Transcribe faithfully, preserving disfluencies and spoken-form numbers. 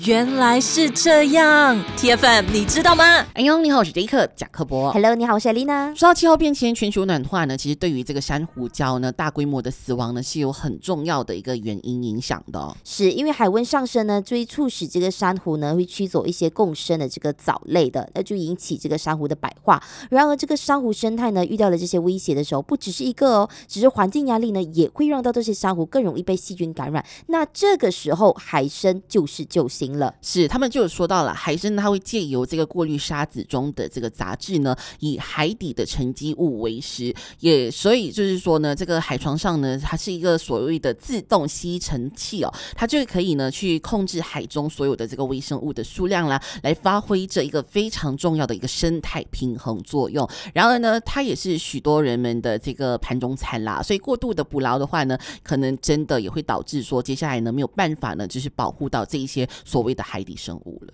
原来是这样 ，T F M 你知道吗？ 哎呦，你好，我是杰克贾克伯。 Hello， 你好，我是 Alina。 说到气候变迁、全球暖化呢，其实对于这个珊瑚礁呢大规模的死亡呢，是有很重要的一个原因影响的、哦。 是因为海温上升呢，就会促使这个珊瑚呢会驱走一些共生的这个藻类的，那就引起这个珊瑚的白化。然而，这个珊瑚生态呢遇到了这些威胁的时候，不只是一个哦，只是环境压力呢也会让到这些珊瑚更容易被细菌感染。那这个时候，海参就是救星了。 是，他们就有说到了，海参它会借由这个过滤沙子中的这个杂质呢，以海底的沉积物为食，也所以就是说呢，这个海床上呢，它是一个所谓的自动吸尘器哦，它就可以呢去控制海中所有的这个微生物的数量啦，来发挥这一个非常重要的一个生态平衡作用。然而呢，它也是许多人们的这个盘中餐啦，所以过度的捕捞的话呢，可能真的也会导致说接下来呢没有办法呢，就是保护到这一些所谓的海底生物了。